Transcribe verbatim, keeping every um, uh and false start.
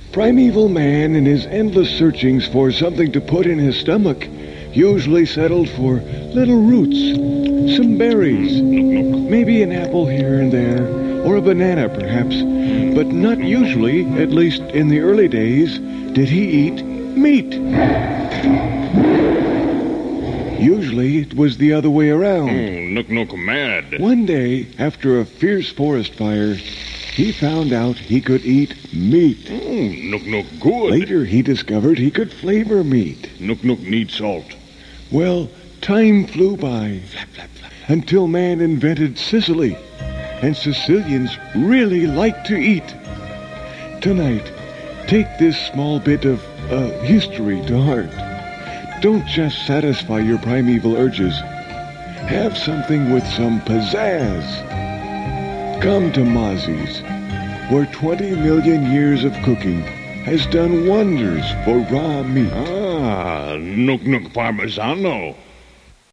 Primeval man, in his endless searchings for something to put in his stomach, usually settled for little roots, some berries, maybe an apple here and there, or a banana perhaps, but not usually, at least in the early days, did he eat meat. Usually it was the other way around. Oh, Nook Nook mad. One day, after a fierce forest fire, he found out he could eat meat. Oh, Nook Nook good. Later he discovered he could flavor meat. Nook Nook need salt. Well, time flew by until man invented Sicily, and Sicilians really like to eat. Tonight, take this small bit of uh, history to heart. Don't just satisfy your primeval urges. Have something with some pizzazz. Come to Mozzi's, where twenty million years of cooking has done wonders for raw meat. Ah, Nook Nook Parmesano.